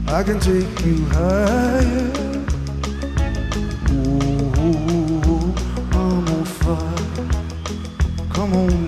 I can take you higher. Ooh, I'm on fire. Come on